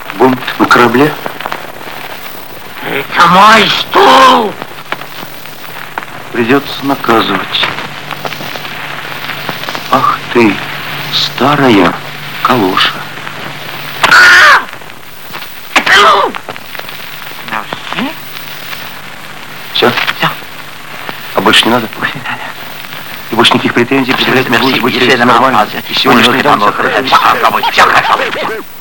Бунт на корабле? Это мой стул! Придется наказывать. Ах ты, старая калоша. Все? Все. А больше не надо? Больше не надо. И больше никаких претензий? Merci, Будете нормально? Все хорошо.